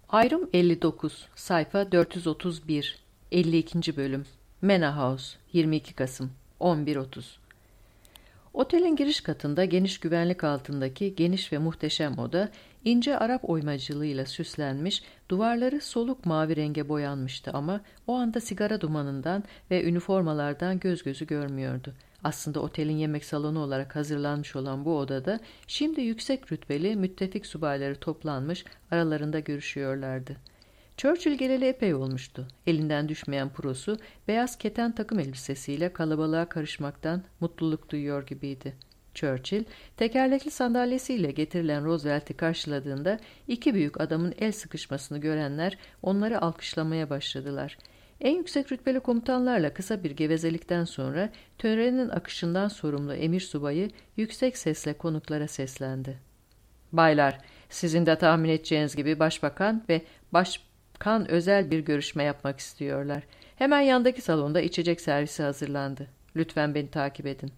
Ayrım 59, sayfa 431, 52. bölüm. Manor House, 22 Kasım, 11:30. Otelin giriş katında geniş güvenlik altındaki geniş ve muhteşem oda, ince Arap oymacılığıyla süslenmiş, duvarları soluk mavi renge boyanmıştı ama o anda sigara dumanından ve üniformalardan göz gözü görmüyordu. Aslında otelin yemek salonu olarak hazırlanmış olan bu odada şimdi yüksek rütbeli müttefik subayları toplanmış, aralarında görüşüyorlardı. Churchill geleli epey olmuştu. Elinden düşmeyen purosu, beyaz keten takım elbisesiyle kalabalığa karışmaktan mutluluk duyuyor gibiydi. Churchill, tekerlekli sandalyesiyle getirilen Roosevelt'i karşıladığında iki büyük adamın el sıkışmasını görenler onları alkışlamaya başladılar. En yüksek rütbeli komutanlarla kısa bir gevezelikten sonra törenin akışından sorumlu emir subayı yüksek sesle konuklara seslendi. "Baylar, sizin de tahmin edeceğiniz gibi başbakan ve başkan özel bir görüşme yapmak istiyorlar. Hemen yandaki salonda içecek servisi hazırlandı. Lütfen beni takip edin."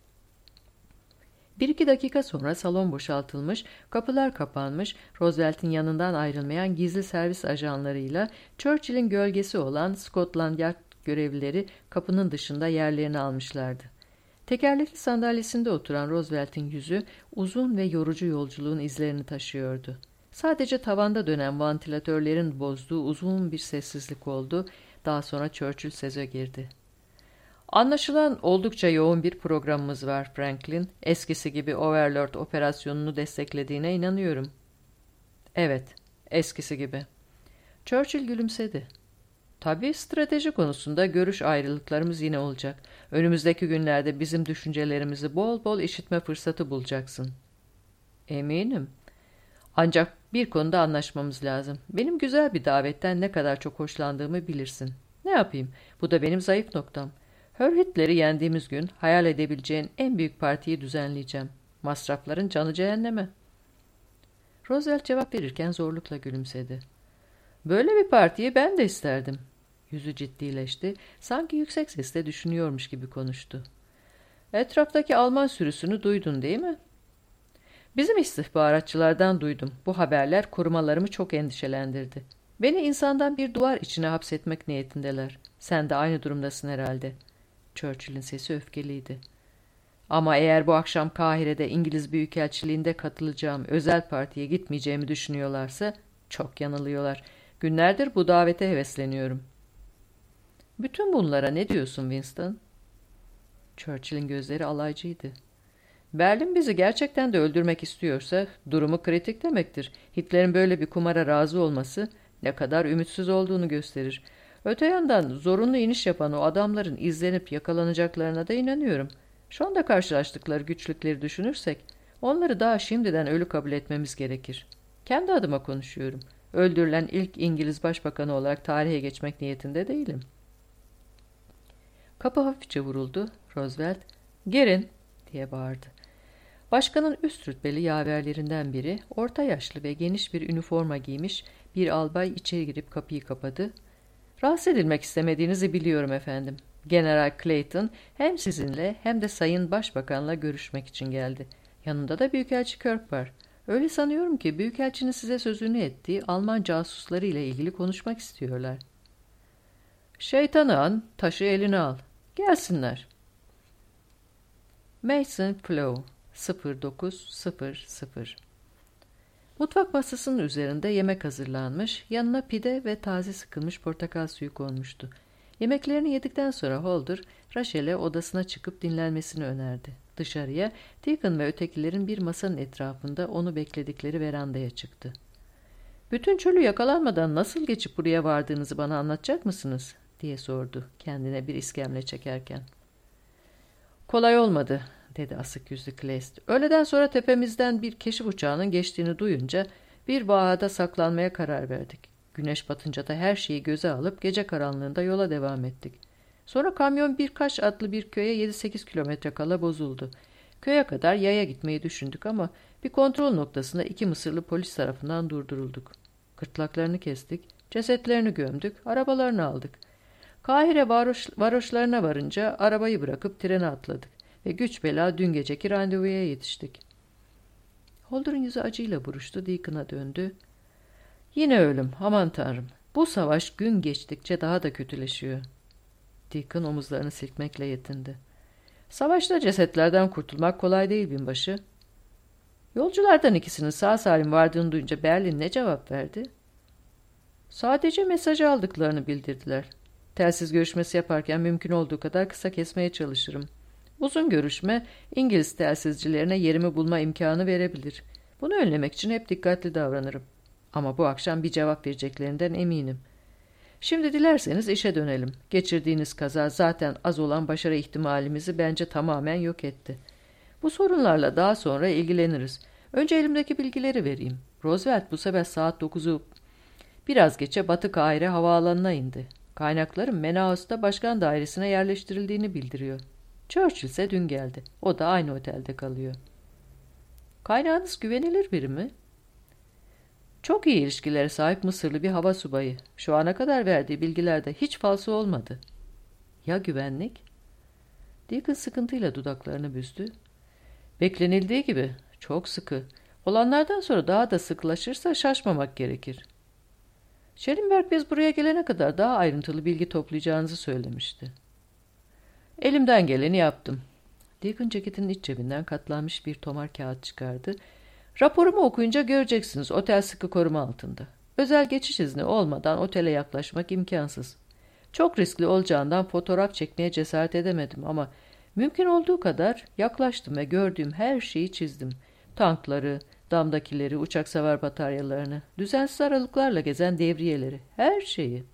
1-2 dakika sonra salon boşaltılmış, kapılar kapanmış, Roosevelt'in yanından ayrılmayan gizli servis ajanlarıyla Churchill'in gölgesi olan Scotland Yard görevlileri kapının dışında yerlerini almışlardı. Tekerlekli sandalyesinde oturan Roosevelt'in yüzü uzun ve yorucu yolculuğun izlerini taşıyordu. Sadece tavanda dönen vantilatörlerin bozduğu uzun bir sessizlik oldu. Daha sonra Churchill söze girdi. "Anlaşılan oldukça yoğun bir programımız var Franklin. Eskisi gibi Overlord operasyonunu desteklediğine inanıyorum." "Evet, eskisi gibi." Churchill gülümsedi. "Tabii strateji konusunda görüş ayrılıklarımız yine olacak. Önümüzdeki günlerde bizim düşüncelerimizi bol bol işitme fırsatı bulacaksın." "Eminim. Ancak bir konuda anlaşmamız lazım. Benim güzel bir davetten ne kadar çok hoşlandığımı bilirsin. Ne yapayım? Bu da benim zayıf noktam. Hitler'i yendiğimiz gün hayal edebileceğin en büyük partiyi düzenleyeceğim. Masrafların canı cehenneme." Roosevelt cevap verirken zorlukla gülümsedi. "Böyle bir partiyi ben de isterdim." Yüzü ciddileşti. Sanki yüksek sesle düşünüyormuş gibi konuştu. "Etraftaki Alman sürüsünü duydun değil mi?" "Bizim istihbaratçılardan duydum. Bu haberler korumalarımı çok endişelendirdi. Beni insandan bir duvar içine hapsetmek niyetindeler. Sen de aynı durumdasın herhalde." Churchill'in sesi öfkeliydi. "Ama eğer bu akşam Kahire'de İngiliz Büyükelçiliğinde katılacağım özel partiye gitmeyeceğimi düşünüyorlarsa çok yanılıyorlar. Günlerdir bu davete hevesleniyorum." "Bütün bunlara ne diyorsun Winston?" Churchill'in gözleri alaycıydı. "Berlin bizi gerçekten de öldürmek istiyorsa durumu kritik demektir. Hitler'in böyle bir kumara razı olması ne kadar ümitsiz olduğunu gösterir. Öte yandan zorunlu iniş yapan o adamların izlenip yakalanacaklarına da inanıyorum. Şu anda karşılaştıkları güçlükleri düşünürsek onları daha şimdiden ölü kabul etmemiz gerekir. Kendi adıma konuşuyorum. Öldürülen ilk İngiliz başbakanı olarak tarihe geçmek niyetinde değilim." Kapı hafifçe vuruldu. Roosevelt, "Girin!" diye bağırdı. Başkanın üst rütbeli yaverlerinden biri, orta yaşlı ve geniş bir üniforma giymiş bir albay içeri girip kapıyı kapadı. "Rahatsız edilmek istemediğinizi biliyorum efendim. General Clayton hem sizinle hem de Sayın Başbakan'la görüşmek için geldi. Yanında da Büyükelçi Kirk var. Öyle sanıyorum ki Büyükelçinin size sözünü ettiği Alman casusları ile ilgili konuşmak istiyorlar." "Şeytanı an, taşı eline al. Gelsinler." Mason Flow 09:00. Mutfak masasının üzerinde yemek hazırlanmış, yanına pide ve taze sıkılmış portakal suyu konmuştu. Yemeklerini yedikten sonra Holder, Rachel'e odasına çıkıp dinlenmesini önerdi. Dışarıya, Deacon ve ötekilerin bir masanın etrafında onu bekledikleri verandaya çıktı. "Bütün çölü yakalanmadan nasıl geçip buraya vardığınızı bana anlatacak mısınız?" diye sordu, kendine bir iskemle çekerken. "Kolay olmadı," dedi asık yüzlü Kleist. "Öğleden sonra tepemizden bir keşif uçağının geçtiğini duyunca bir vahada saklanmaya karar verdik. Güneş batınca da her şeyi göze alıp gece karanlığında yola devam ettik. Sonra kamyon birkaç adlı bir köye 7-8 kilometre kala bozuldu. Köye kadar yaya gitmeyi düşündük ama bir kontrol noktasında 2 Mısırlı polis tarafından durdurulduk. Gırtlaklarını kestik, cesetlerini gömdük, arabalarını aldık. Kahire varoşlarına varınca arabayı bırakıp trene atladık ve güç bela dün geceki randevuya yetiştik." Holder'ın yüzü acıyla buruştu, Deacon'a döndü. Yine ölüm, aman tanrım. Bu savaş gün geçtikçe daha da kötüleşiyor. Deacon omuzlarını silkmekle yetindi. Savaşta cesetlerden kurtulmak kolay değil binbaşı. Yolculardan ikisinin sağ salim vardığını duyunca Berlin ne cevap verdi? Sadece mesajı aldıklarını bildirdiler. Telsiz görüşmesi yaparken mümkün olduğu kadar kısa kesmeye çalışırım. Uzun görüşme İngiliz telsizcilerine yerimi bulma imkanı verebilir. Bunu önlemek için hep dikkatli davranırım. Ama bu akşam bir cevap vereceklerinden eminim. Şimdi dilerseniz işe dönelim. Geçirdiğiniz kaza zaten az olan başarı ihtimalimizi bence tamamen yok etti. Bu sorunlarla daha sonra ilgileniriz. Önce elimdeki bilgileri vereyim. Roosevelt bu sefer saat 9'u biraz geçe Batı Kahire havaalanına indi. Kaynaklarım Menahouse'da başkan dairesine yerleştirildiğini bildiriyor. Churchill ise dün geldi. O da aynı otelde kalıyor. Kaynağınız güvenilir biri mi? Çok iyi ilişkilere sahip Mısırlı bir hava subayı. Şu ana kadar verdiği bilgilerde hiç falso olmadı. Ya güvenlik? Deacon sıkıntıyla dudaklarını büzdü. Beklenildiği gibi çok sıkı. Olanlardan sonra daha da sıklaşırsa şaşmamak gerekir. Schellenberg biz buraya gelene kadar daha ayrıntılı bilgi toplayacağınızı söylemişti. Elimden geleni yaptım. Deacon ceketinin iç cebinden katlanmış bir tomar kağıt çıkardı. Raporumu okuyunca göreceksiniz, otel sıkı koruma altında. Özel geçiş izni olmadan otele yaklaşmak imkansız. Çok riskli olacağından fotoğraf çekmeye cesaret edemedim ama mümkün olduğu kadar yaklaştım ve gördüğüm her şeyi çizdim. Tankları, damdakileri, uçak savar bataryalarını, düzensiz aralıklarla gezen devriyeleri, her şeyi.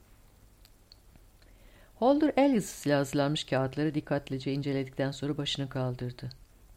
Holder el yazısıyla hazırlanmış kağıtları dikkatlice inceledikten sonra başını kaldırdı.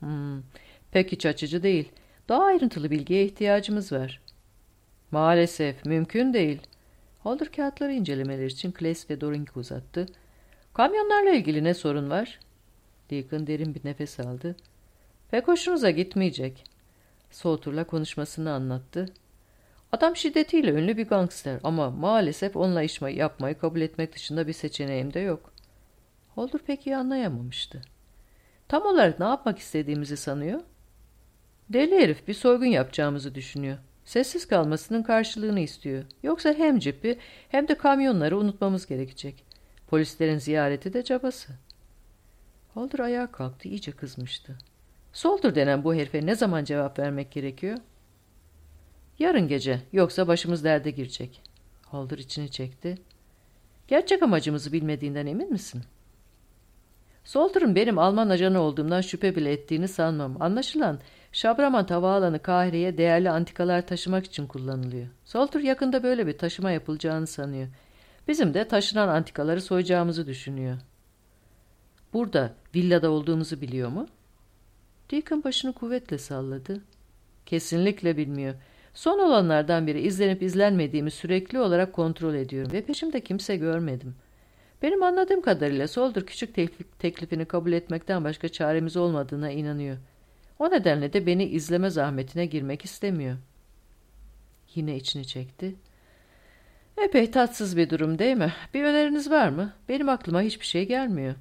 Pek iç açıcı değil. Daha ayrıntılı bilgiye ihtiyacımız var. Maalesef mümkün değil. Holder kağıtları incelemeleri için Claes ve Doring'i uzattı. Kamyonlarla ilgili ne sorun var? Deacon derin bir nefes aldı. Pek hoşunuza gitmeyecek. Salter'la konuşmasını anlattı. Adam şiddetiyle ünlü bir gangster ama maalesef onunla iş yapmayı kabul etmek dışında bir seçeneğim de yok. Holder pek iyi anlayamamıştı. Tam olarak ne yapmak istediğimizi sanıyor? Deli herif bir soygun yapacağımızı düşünüyor. Sessiz kalmasının karşılığını istiyor. Yoksa hem cipi hem de kamyonları unutmamız gerekecek. Polislerin ziyareti de cabası. Holder ayağa kalktı, iyice kızmıştı. Salter denen bu herife ne zaman cevap vermek gerekiyor? Yarın gece, yoksa başımız derde girecek. Holder içini çekti. Gerçek amacımızı bilmediğinden emin misin? Salter'ın benim Alman ajanı olduğumdan şüphe bile ettiğini sanmam. Anlaşılan Şabraman havaalanı Kahire'ye değerli antikalar taşımak için kullanılıyor. Salter yakında böyle bir taşıma yapılacağını sanıyor. Bizim de taşınan antikaları soyacağımızı düşünüyor. Burada, villada olduğumuzu biliyor mu? Deacon başını kuvvetle salladı. Kesinlikle bilmiyor. Son olanlardan biri izlenip izlenmediğimi sürekli olarak kontrol ediyorum ve peşimde kimse görmedim. Benim anladığım kadarıyla Salter küçük teklifini kabul etmekten başka çaremiz olmadığına inanıyor. O nedenle de beni izleme zahmetine girmek istemiyor. Yine içini çekti. Epey tatsız bir durum değil mi? Bir öneriniz var mı? Benim aklıma hiçbir şey gelmiyor.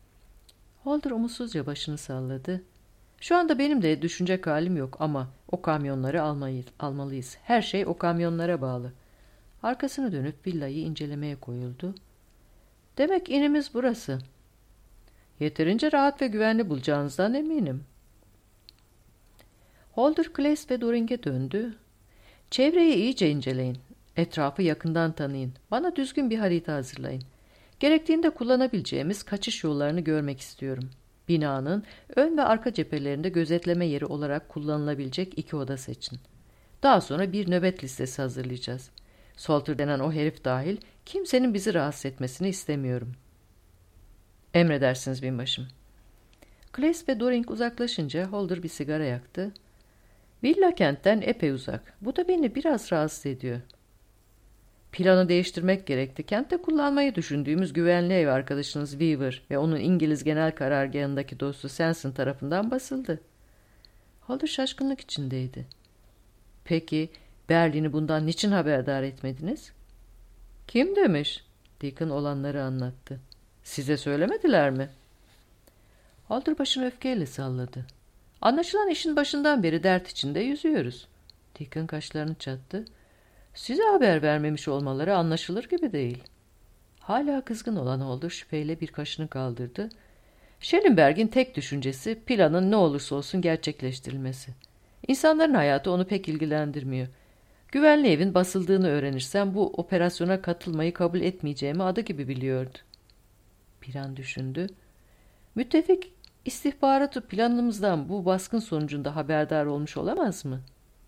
Holder umutsuzca başını salladı. Şu anda benim de düşünecek halim yok ama o kamyonları almalıyız. Her şey o kamyonlara bağlı. Arkasını dönüp villayı incelemeye koyuldu. Demek inimiz burası. Yeterince rahat ve güvenli bulacağınızdan eminim. Holder, Claes ve Doring'e döndü. Çevreyi iyice inceleyin. Etrafı yakından tanıyın. Bana düzgün bir harita hazırlayın. Gerektiğinde kullanabileceğimiz kaçış yollarını görmek istiyorum. Binanın ön ve arka cephelerinde gözetleme yeri olarak kullanılabilecek 2 oda seçin. Daha sonra bir nöbet listesi hazırlayacağız. Salter denen o herif dahil kimsenin bizi rahatsız etmesini istemiyorum. Emredersiniz binbaşım. Claes ve Doring uzaklaşınca Holder bir sigara yaktı. Villa kentten epey uzak. Bu da beni biraz rahatsız ediyor. Planı değiştirmek gerekti. Kentte kullanmayı düşündüğümüz güvenli ev arkadaşınız Weaver ve onun İngiliz genel karargahındaki dostu Sanson tarafından basıldı. Holder şaşkınlık içindeydi. Peki Berlin'i bundan niçin haberdar etmediniz? Kim demiş? Deacon olanları anlattı. Size söylemediler mi? Holder başını öfkeyle salladı. Anlaşılan işin başından beri dert içinde yüzüyoruz. Deacon kaşlarını çattı. Size haber vermemiş olmaları anlaşılır gibi değil. Hala kızgın olan Holder şüpheyle bir kaşını kaldırdı. Schellenberg'in tek düşüncesi planın ne olursa olsun gerçekleştirilmesi. İnsanların hayatı onu pek ilgilendirmiyor. Güvenli evin basıldığını öğrenirsem bu operasyona katılmayı kabul etmeyeceğimi adı gibi biliyordu. Bir an düşündü. Müttefik istihbaratı planımızdan bu baskın sonucunda haberdar olmuş olamaz mı?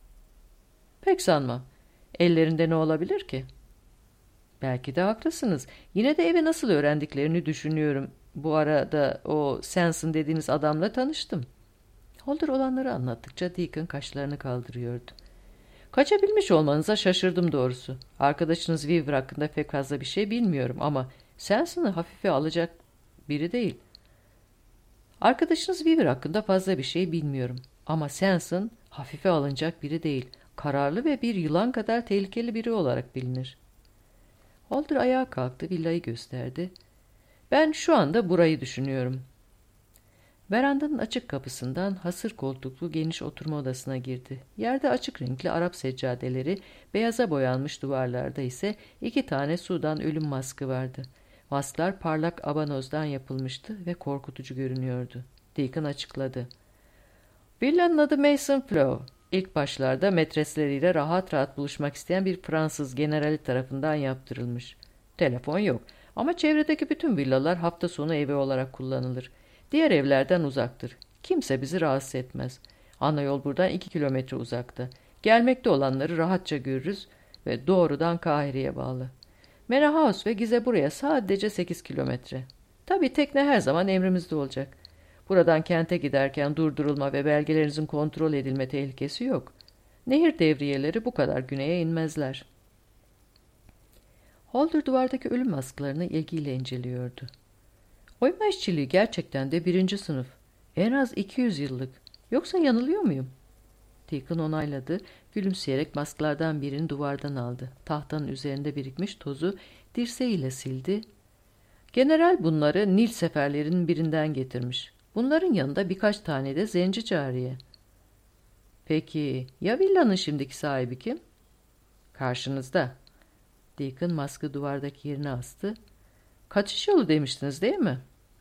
Pek sanmam. Ellerinde ne olabilir ki? Belki de haklısınız. Yine de evi nasıl öğrendiklerini düşünüyorum. Bu arada o sensin dediğiniz adamla tanıştım. Holder olanları anlattıkça Deacon kaşlarını kaldırıyordu. Kaçabilmiş olmanıza şaşırdım doğrusu. Arkadaşınız Weaver hakkında pek fazla bir şey bilmiyorum ama Sanson'ı hafife alacak biri değil. Arkadaşınız Weaver hakkında fazla bir şey bilmiyorum ama Sanson hafife alınacak biri değil. Kararlı ve bir yılan kadar tehlikeli biri olarak bilinir. Holder ayağa kalktı, villayı gösterdi. Ben şu anda burayı düşünüyorum. Verandanın açık kapısından hasır koltuklu geniş oturma odasına girdi. Yerde açık renkli Arap seccadeleri, beyaza boyanmış duvarlarda ise 2 tane Sudan ölüm maskı vardı. Masklar parlak abanozdan yapılmıştı ve korkutucu görünüyordu. Deacon açıkladı. Villanın adı Mason Flow. İlk başlarda metresleriyle rahat rahat buluşmak isteyen bir Fransız generali tarafından yaptırılmış. Telefon yok ama çevredeki bütün villalar hafta sonu evi olarak kullanılır. Diğer evlerden uzaktır. Kimse bizi rahatsız etmez. Ana yol buradan 2 kilometre uzakta. Gelmekte olanları rahatça görürüz ve doğrudan Kahire'ye bağlı. Manor House ve Gize buraya sadece 8 kilometre. Tabii tekne her zaman emrimizde olacak. Buradan kente giderken durdurulma ve belgelerinizin kontrol edilme tehlikesi yok. Nehir devriyeleri bu kadar güneye inmezler. Holder duvardaki ölüm masklarını ilgiyle inceliyordu. Oyma işçiliği gerçekten de 1. sınıf. En az 200 yıllık. Yoksa yanılıyor muyum? Deacon onayladı. Gülümseyerek masklardan birini duvardan aldı. Tahtanın üzerinde birikmiş tozu dirseğiyle sildi. General bunları Nil seferlerinin birinden getirmiş. Bunların yanında birkaç tane de zenci cariye. Peki ya villanın şimdiki sahibi kim? Karşınızda. Deacon maskı duvardaki yerine astı. Kaçış yolu demiştiniz değil mi?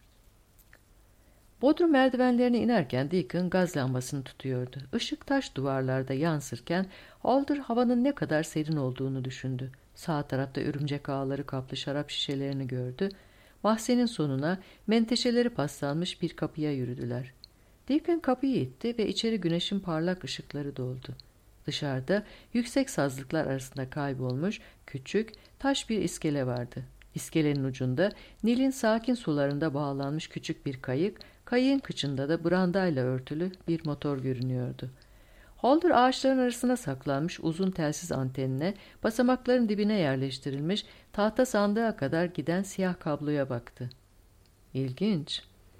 Bodrum merdivenlerine inerken Deacon gaz lambasını tutuyordu. Işık taş duvarlarda yansırken Holder havanın ne kadar serin olduğunu düşündü. Sağ tarafta örümcek ağları kaplı şarap şişelerini gördü. Mahzenin sonuna menteşeleri paslanmış bir kapıya yürüdüler. Deacon kapıyı itti ve içeri güneşin parlak ışıkları doldu. Dışarıda yüksek sazlıklar arasında kaybolmuş küçük taş bir iskele vardı. İskelenin ucunda Nil'in sakin sularında bağlanmış küçük bir kayık, kayığın kıçında da brandayla örtülü bir motor görünüyordu. Holder ağaçların arasına saklanmış uzun telsiz antenine, basamakların dibine yerleştirilmiş tahta sandığa kadar giden siyah kabloya baktı. İlginç.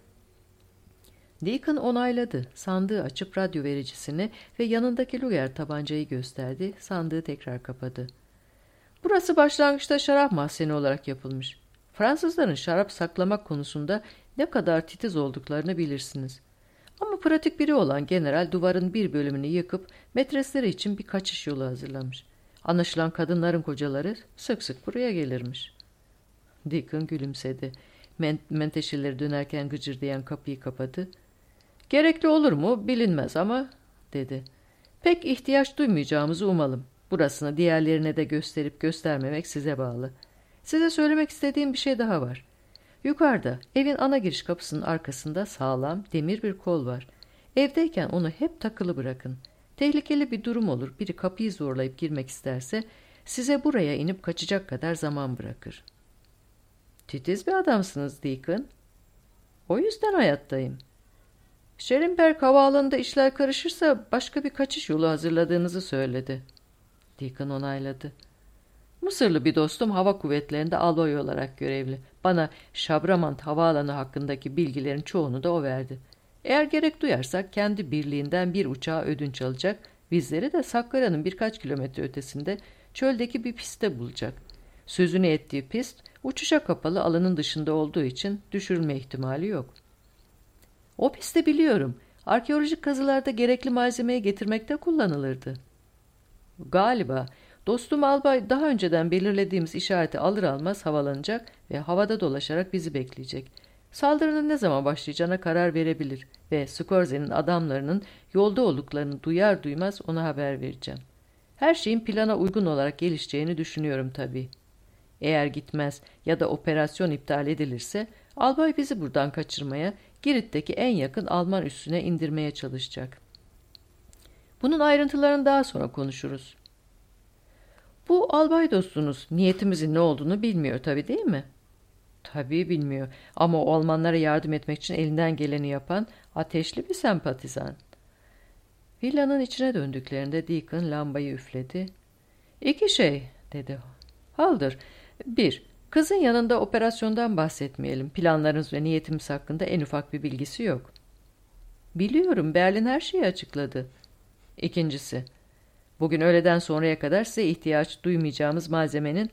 Deacon onayladı. Sandığı açıp radyo vericisini ve yanındaki Luger tabancayı gösterdi. Sandığı tekrar kapadı. Burası başlangıçta şarap mahzeni olarak yapılmış. Fransızların şarap saklamak konusunda ne kadar titiz olduklarını bilirsiniz. Ama pratik biri olan general duvarın bir bölümünü yıkıp metresleri için bir kaçış yolu hazırlamış. Anlaşılan kadınların kocaları sık sık buraya gelirmiş. Deacon gülümsedi. Menteşeleri dönerken gıcırdayan kapıyı kapadı. Gerekli olur mu bilinmez ama dedi. Pek ihtiyaç duymayacağımızı umalım. Burasını diğerlerine de gösterip göstermemek size bağlı. Size söylemek istediğim bir şey daha var. Yukarıda evin ana giriş kapısının arkasında sağlam demir bir kol var. Evdeyken onu hep takılı bırakın. Tehlikeli bir durum olur, biri kapıyı zorlayıp girmek isterse size buraya inip kaçacak kadar zaman bırakır. Titiz bir adamsınız Deacon. O yüzden hayattayım. Schellenberg havaalanında işler karışırsa başka bir kaçış yolu hazırladığınızı söyledi. Deacon onayladı. Mısırlı bir dostum hava kuvvetlerinde albay olarak görevli. Bana Şabramant havaalanı hakkındaki bilgilerin çoğunu da o verdi. Eğer gerek duyarsak kendi birliğinden bir uçağı ödünç alacak, bizleri de Sakkara'nın birkaç kilometre ötesinde çöldeki bir pistte bulacak. Sözünü ettiği pist uçuşa kapalı alanın dışında olduğu için düşürülme ihtimali yok. O pisti biliyorum. Arkeolojik kazılarda gerekli malzemeyi getirmekte kullanılırdı. Galiba Dostum albay daha önceden belirlediğimiz işareti alır almaz havalanacak ve havada dolaşarak bizi bekleyecek. Saldırının ne zaman başlayacağına karar verebilir ve Scorse'nin adamlarının yolda olduklarını duyar duymaz ona haber vereceğim. Her şeyin plana uygun olarak gelişeceğini düşünüyorum tabii. Eğer gitmez ya da operasyon iptal edilirse albay bizi buradan kaçırmaya, Girit'teki en yakın Alman üssüne indirmeye çalışacak. Bunun ayrıntılarını daha sonra konuşuruz. Bu albay dostunuz niyetimizin ne olduğunu bilmiyor tabii değil mi? Tabii bilmiyor ama o Almanlara yardım etmek için elinden geleni yapan ateşli bir sempatizan. Villanın içine döndüklerinde Deacon lambayı üfledi. "İki şey," dedi. "Haldır. 1. Kızın yanında operasyondan bahsetmeyelim. Planlarınız ve niyetimiz hakkında en ufak bir bilgisi yok." "Biliyorum, Berlin her şeyi açıkladı." "İkincisi, bugün öğleden sonraya kadar size ihtiyaç duymayacağımız malzemenin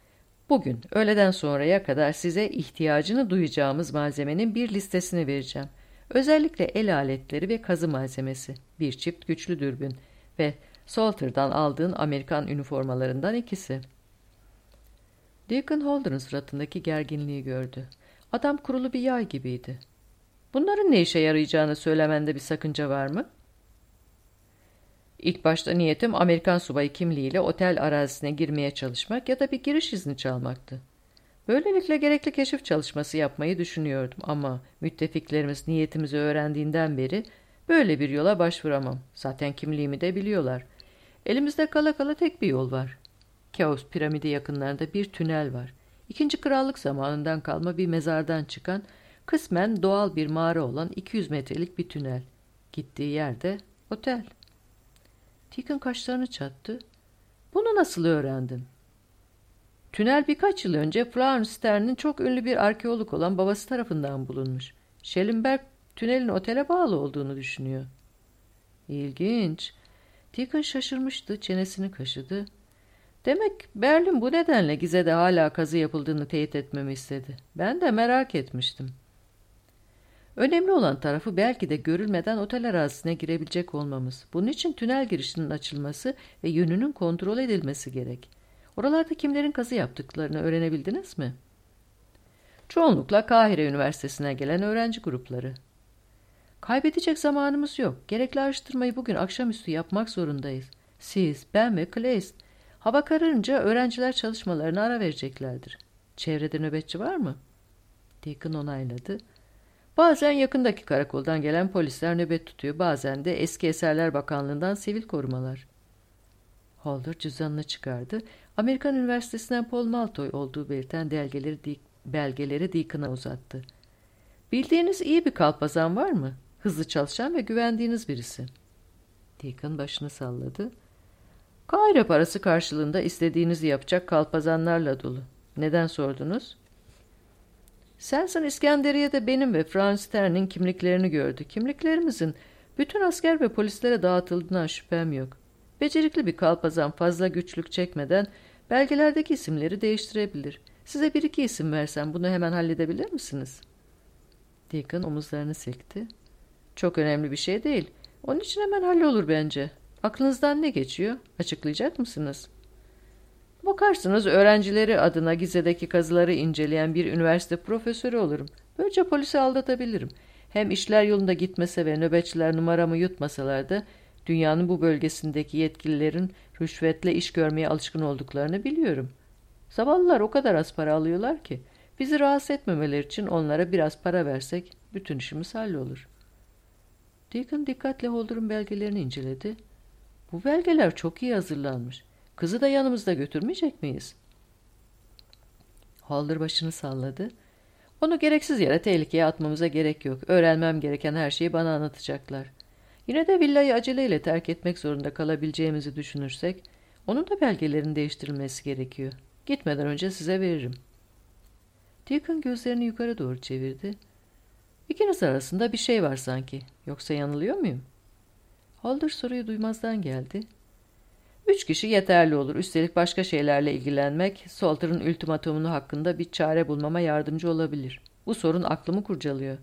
ihtiyacını duyacağımız malzemenin bir listesini vereceğim. Özellikle el aletleri ve kazı malzemesi, bir çift güçlü dürbün ve Salter'dan aldığın Amerikan üniformalarından 2'si. Deacon Holder'ın suratındaki gerginliği gördü. Adam kurulu bir yay gibiydi. "Bunların ne işe yarayacağını söylemende bir sakınca var mı?" "İlk başta niyetim Amerikan subayı kimliğiyle otel arazisine girmeye çalışmak ya da bir giriş izni çalmaktı. Böylelikle gerekli keşif çalışması yapmayı düşünüyordum ama müttefiklerimiz niyetimizi öğrendiğinden beri böyle bir yola başvuramam. Zaten kimliğimi de biliyorlar. Elimizde kala kala tek bir yol var. Keops piramidi yakınlarında bir tünel var. İkinci Krallık zamanından kalma bir mezardan çıkan, kısmen doğal bir mağara olan 200 metrelik bir tünel. Gittiği yerde otel." Deacon kaşlarını çattı. "Bunu nasıl öğrendin?" "Tünel birkaç yıl önce Florence Stern'in çok ünlü bir arkeolog olan babası tarafından bulunmuş. Schellenberg tünelin otele bağlı olduğunu düşünüyor." "İlginç." Deacon şaşırmıştı, çenesini kaşıdı. "Demek Berlin bu nedenle Gize'de hala kazı yapıldığını teyit etmemi istedi. Ben de merak etmiştim." "Önemli olan tarafı belki de görülmeden otel arazisine girebilecek olmamız. Bunun için tünel girişinin açılması ve yönünün kontrol edilmesi gerek. Oralarda kimlerin kazı yaptıklarını öğrenebildiniz mi?" "Çoğunlukla Kahire Üniversitesi'ne gelen öğrenci grupları." "Kaybedecek zamanımız yok. Gerekli araştırmayı bugün akşamüstü yapmak zorundayız. Siz, ben ve Kleist. Hava kararınca öğrenciler çalışmalarına ara vereceklerdir. Çevrede nöbetçi var mı?" Deacon onayladı. "Bazen yakındaki karakoldan gelen polisler nöbet tutuyor. Bazen de Eski Eserler Bakanlığı'ndan sivil korumalar." Holder cüzdanını çıkardı. Amerikan Üniversitesi'nden Paul Maltoy olduğu belirten belgeleri Deacon'a uzattı. "Bildiğiniz iyi bir kalpazan var mı? Hızlı çalışan ve güvendiğiniz birisi." Deacon başını salladı. "Kahire parası karşılığında istediğinizi yapacak kalpazanlarla dolu. Neden sordunuz?" "Samson İskenderiye'de benim ve Franz Stern'in kimliklerini gördü. Kimliklerimizin bütün asker ve polislere dağıtıldığından şüphem yok. Becerikli bir kalpazan fazla güçlük çekmeden belgelerdeki isimleri değiştirebilir. Size bir iki isim versem bunu hemen halledebilir misiniz?" Deacon omuzlarını silkti. "Çok önemli bir şey değil. Onun için hemen hallolur bence. Aklınızdan ne geçiyor? Açıklayacak mısınız?" "Bakarsınız öğrencileri adına Gize'deki kazıları inceleyen bir üniversite profesörü olurum. Böylece polisi aldatabilirim. Hem işler yolunda gitmese ve nöbetçiler numaramı yutmasalar da dünyanın bu bölgesindeki yetkililerin rüşvetle iş görmeye alışkın olduklarını biliyorum. Zavallılar o kadar az para alıyorlar ki bizi rahatsız etmemeleri için onlara biraz para versek bütün işimiz hallolur." Deacon dikkatle Holder'ın belgelerini inceledi. "Bu belgeler çok iyi hazırlanmış. Kızı da yanımızda götürmeyecek miyiz?" Holder başını salladı. "Onu gereksiz yere tehlikeye atmamıza gerek yok. Öğrenmem gereken her şeyi bana anlatacaklar. Yine de villayı aceleyle terk etmek zorunda kalabileceğimizi düşünürsek, onun da belgelerin değiştirilmesi gerekiyor. Gitmeden önce size veririm." Deacon gözlerini yukarı doğru çevirdi. "İkiniz arasında bir şey var sanki. Yoksa yanılıyor muyum?" Holder soruyu duymazdan geldi. 3 kişi yeterli olur. Üstelik başka şeylerle ilgilenmek, Salter'ın ultimatumunu hakkında bir çare bulmama yardımcı olabilir. Bu sorun aklımı kurcalıyor."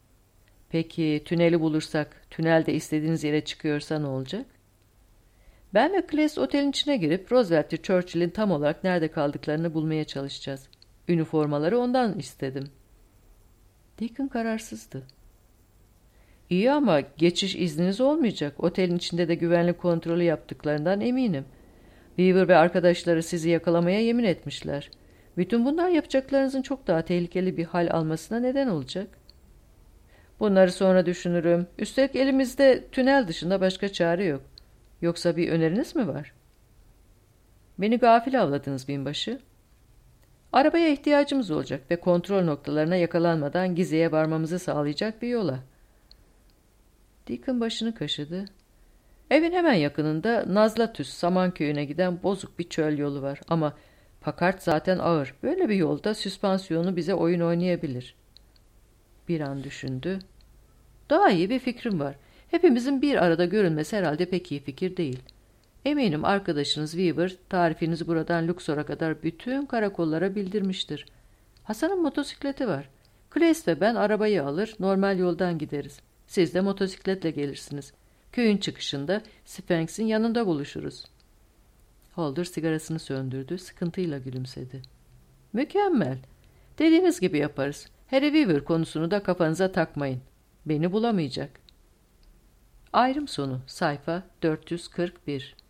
"Peki tüneli bulursak, tünelde istediğiniz yere çıkıyorsa ne olacak?" Ben ve Claes otelin içine girip Roosevelt ve Churchill'in tam olarak nerede kaldıklarını bulmaya çalışacağız. Üniformaları ondan istedim. Deacon kararsızdı. İyi ama geçiş izniniz olmayacak. Otelin içinde de güvenlik kontrolü yaptıklarından eminim. Weaver ve arkadaşları sizi yakalamaya yemin etmişler. Bütün bunlar yapacaklarınızın çok daha tehlikeli bir hal almasına neden olacak. Bunları sonra düşünürüm. Üstelik elimizde tünel dışında başka çare yok. Yoksa bir öneriniz mi var? Beni gafil avladınız binbaşı. Arabaya ihtiyacımız olacak ve kontrol noktalarına yakalanmadan Gize'ye varmamızı sağlayacak bir yola. Deacon başını kaşıdı. Evin hemen yakınında Nazlatüs Samanköy'üne giden bozuk bir çöl yolu var ama pakart zaten ağır. Böyle bir yolda süspansiyonu bize oyun oynayabilir. Bir an düşündü. Daha iyi bir fikrim var. Hepimizin bir arada görünmesi herhalde pek iyi fikir değil. Eminim arkadaşınız Weaver tarifinizi buradan Luxor'a kadar bütün karakollara bildirmiştir. Hasan'ın motosikleti var. Claes ve ben arabayı alır normal yoldan gideriz. Siz de motosikletle gelirsiniz. Köyün çıkışında Sphinx'in yanında buluşuruz. Holder sigarasını söndürdü, sıkıntıyla gülümsedi. Mükemmel. Dediğiniz gibi yaparız. Harry Weaver konusunu da kafanıza takmayın. Beni bulamayacak. Ayrım sonu sayfa 441